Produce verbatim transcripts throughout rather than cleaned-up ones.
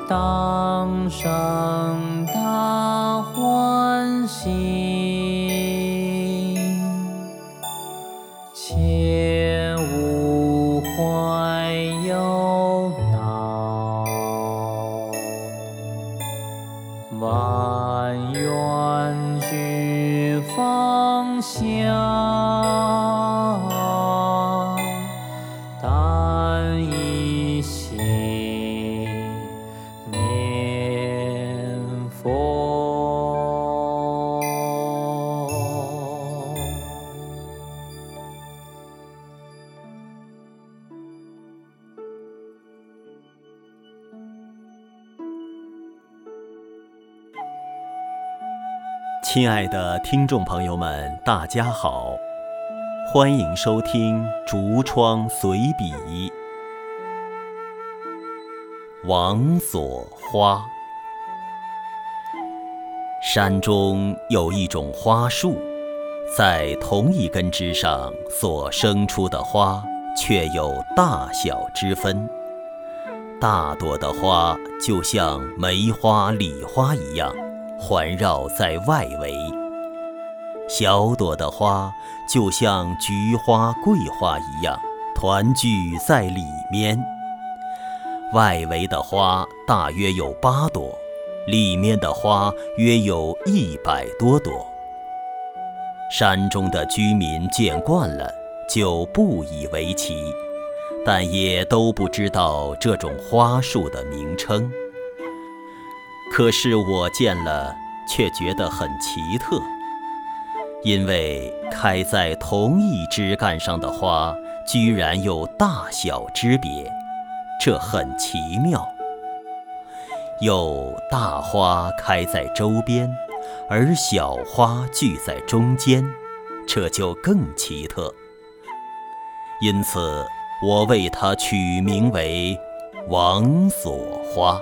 当生大欢喜，切勿怀忧恼，万愿俱放下，但一心念佛。 亲爱的听众朋友们，大家好，欢迎收听竹窗随笔。王所花。山中有一种花树，在同一根枝上所生出的花却有大小之分。大朵的花就像梅花、李花一样环绕在外围，小朵的花就像菊花、桂花一样团聚在里面。外围的花大约有八朵，里面的花约有一百多朵。山中的居民见惯了，就不以为奇，但也都不知道这种花树的名称。可是我见了，却觉得很奇特，因为开在同一枝干上的花，居然有大小之别，这很奇妙。有大花开在周边，而小花聚在中间，这就更奇特。因此，我为它取名为王所花。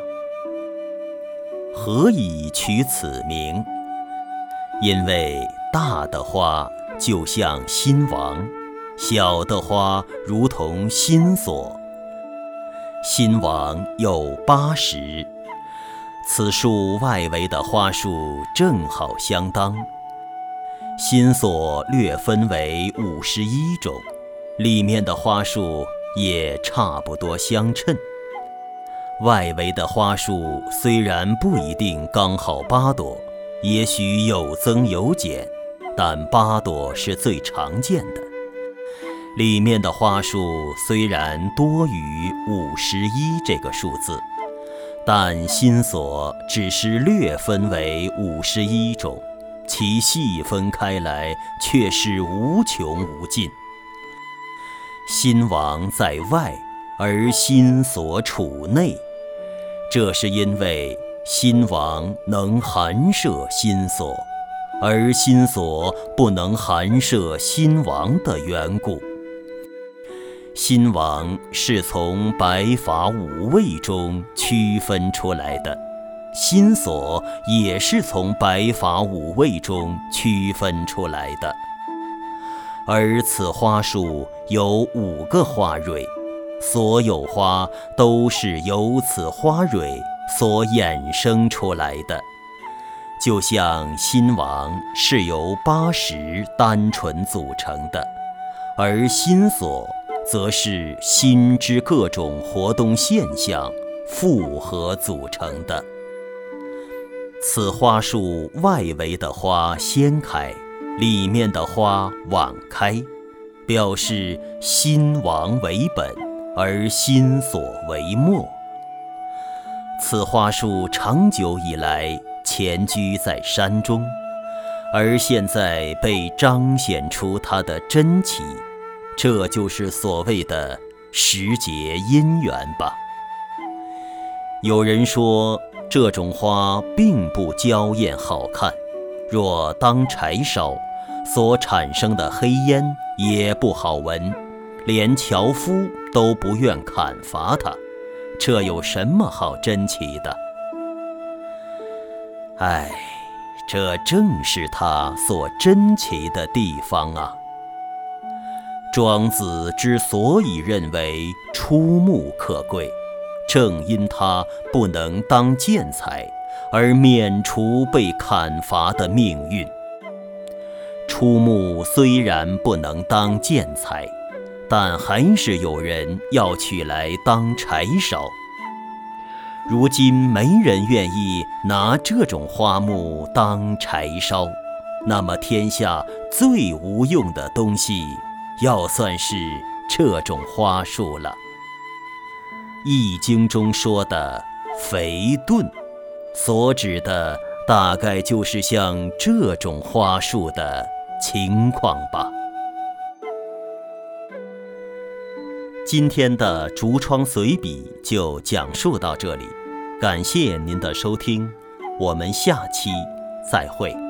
何以取此名？因为大的花就像心王，小的花如同心所。心王有八十，此树外围的花数正好相当。心所略分为五十一种，里面的花数也差不多相称。外围的花数虽然不一定刚好八朵，也许有增有减，但八朵是最常见的。里面的花数虽然多于五十一这个数字，但心所只是略分为五十一种，其细分开来却是无穷无尽。心王在外，而心所处内，这是因为心王能含摄心所，而心所不能含摄心王的缘故。心王是从白法五味中区分出来的，心所也是从白法五味中区分出来的。而此花树有五个花蕊，所有花都是由此花蕊所衍生出来的。就像心王是由八十单纯组成的，而心所则是心之各种活动现象复合组成的。此花树外围的花先开，里面的花晚开，表示心王为本，而心所为末。此花树长久以来潜居在山中，而现在被彰显出它的真奇，这就是所谓的时节因缘吧。有人说这种花并不娇艳好看，若当柴烧，所产生的黑烟也不好闻，连樵夫都不愿砍伐它，这有什么好珍奇的？唉，这正是它所珍奇的地方啊。庄子之所以认为出木可贵， 正因它不能当建材，而免除被砍伐的命运。初木虽然不能当建材，但还是有人要取来当柴烧。如今没人愿意拿这种花木当柴烧，那么天下最无用的东西，要算是这种花树了。《易经》中说的肥钝，所指的大概就是像这种花树的情况吧。今天的竹窗随笔就讲述到这里，感谢您的收听，我们下期再会。